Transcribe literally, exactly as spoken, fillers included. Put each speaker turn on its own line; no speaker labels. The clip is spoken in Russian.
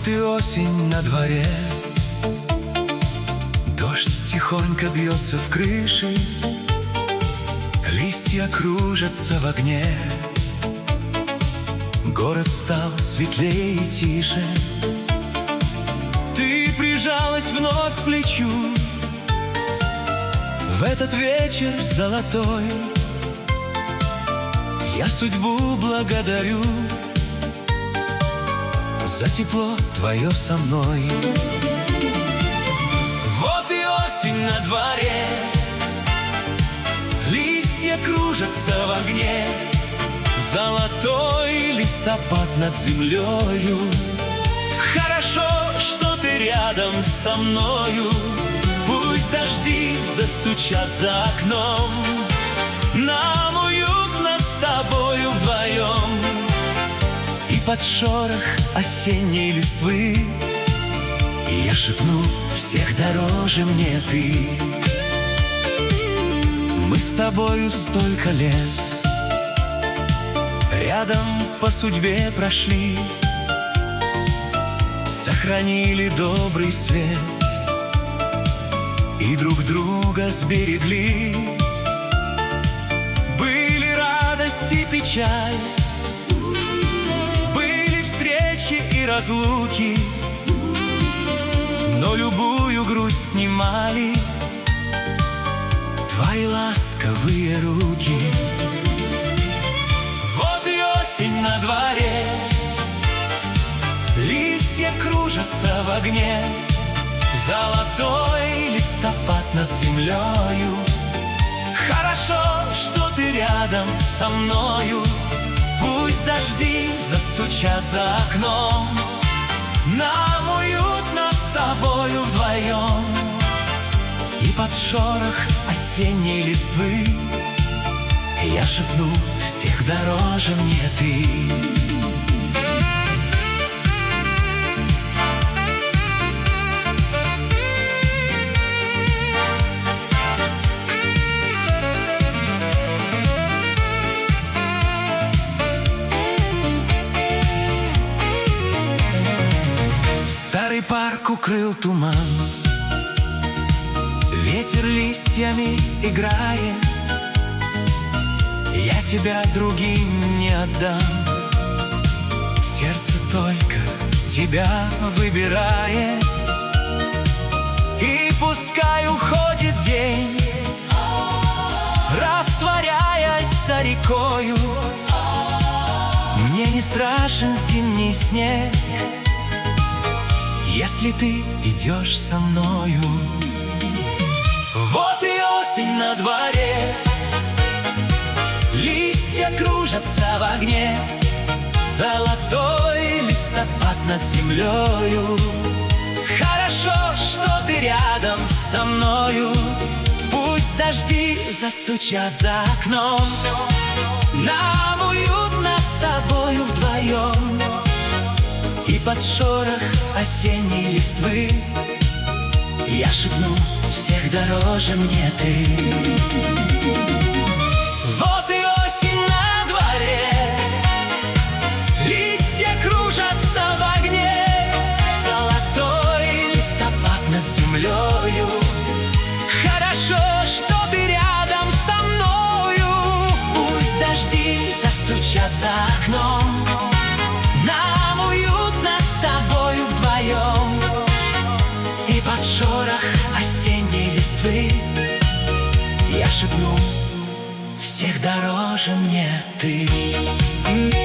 Вот и осень на дворе, дождь тихонько бьется в крыши, листья кружатся в огне. Город стал светлее и тише. Ты прижалась вновь к плечу в этот вечер золотой. Я судьбу благодарю за тепло твое со мной. Вот и осень на дворе, листья кружатся в огне. Золотой листопад над землею. Хорошо, что ты рядом со мною. Пусть дожди застучат за окном, нам уютно с тобою вдвоем. И под шорох осенней листвы я шепну: всех дороже мне ты. Мы с тобою столько лет рядом по судьбе прошли, сохранили добрый свет и друг друга сберегли. Были радость и печаль, были встречи и разлуки, но любую грусть снимали твои ласковые руки. Вот и осень на дворе, листья кружатся в огне. Золотой листопад над землею. Хорошо, что ты рядом со мною. Пусть дожди застучат за окном, нам уютно с тобою вдвоем. И под шорох осенней листвы я шепну: всех дороже мне ты. Старый парк укрыл туман, ветер листьями играет. Я тебя другим не отдам, сердце только тебя выбирает. И пускай уходит день, растворяясь за рекою, мне не страшен зимний снег, если ты идешь со мною. Вот и осень на дворе, листья кружатся в огне. Золотой листопад над землею. Хорошо, что ты рядом со мною. Пусть дожди застучат за окном, нам уютно с тобою вдвоем. И под шорох осенней листвы я шепну: всех дороже мне ты. Вот и осень на дворе, листья кружатся в огне. Золотой листопад над землею. Хорошо, что ты рядом со мною. Пусть дожди застучат за окном, нам уютно с тобою вдвоем. И под шорох осенней листвы я шепну: всех дороже мне ты.